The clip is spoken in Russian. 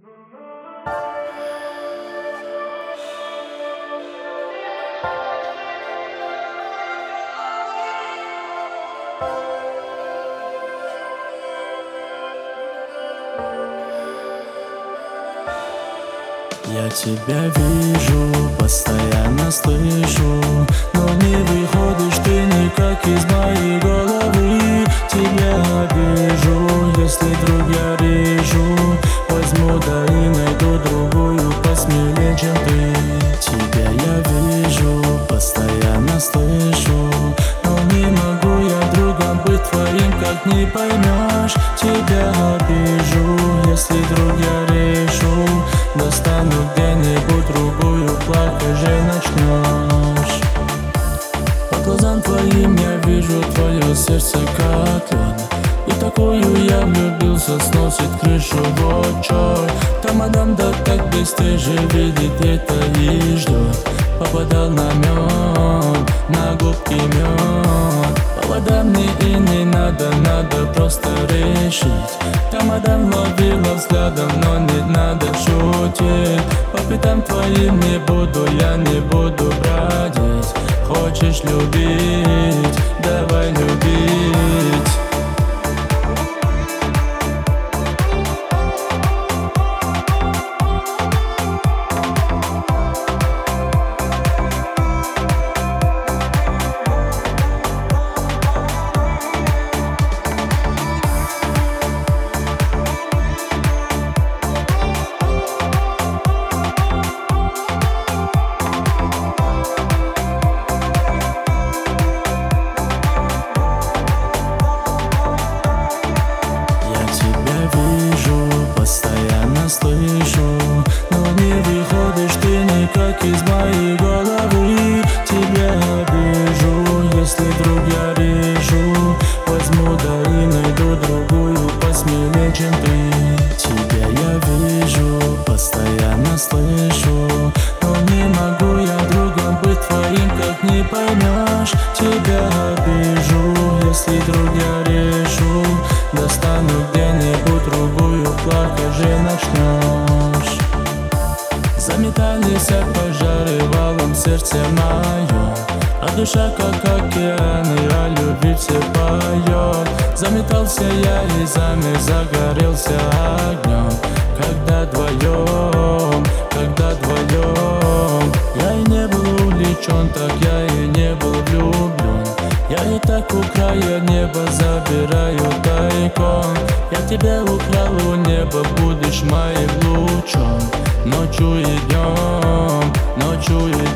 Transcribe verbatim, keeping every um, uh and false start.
Я тебя вижу, постоянно слышу, но не выходишь ты никак из моей головы. Тебя обижу, если вдруг я режу, возьму да и найду другую посмелее, чем ты. Тебя я вижу, постоянно слышу, но не могу я другом быть твоим, как не поймешь. Тебя обижу, если вдруг я решу, достану где-нибудь другую, плакать же начнешь. По глазам твоим я вижу твое сердце как лед, и такую я влюбился, сносит крышу в очой. Тамадам, да так бесстыже видит это и ждет. Попадал на мед, на губки мед. Поводам мне и не надо, надо просто решить. Тамадам ловила взглядом, но не надо шутить. По пятам твоим не буду, я не буду бродить. Хочешь любить, давай любить. Постоянно слышу, но не выходишь ты никак из моей головы. Тебя обижу, если вдруг я режу, возьму да и найду другую посмелее, чем ты. Тебя я вижу, постоянно слышу, но не могу я другом быть твоим, как не поймешь. Тебя обижу, если вдруг я решу, достану где-нибудь другую, плакать же начнешь. Заметались пожары валом сердце мое, а душа как океан, и о любви все поет. Заметался я и замер, загорелся огнем. Когда вдвоем, когда вдвоем, я и не был увлечен, так я и не был влюблен. Я и так у края неба забираю тайком. Я тебя украл у неба, будешь моим лучом. Ночью и днем, ночью и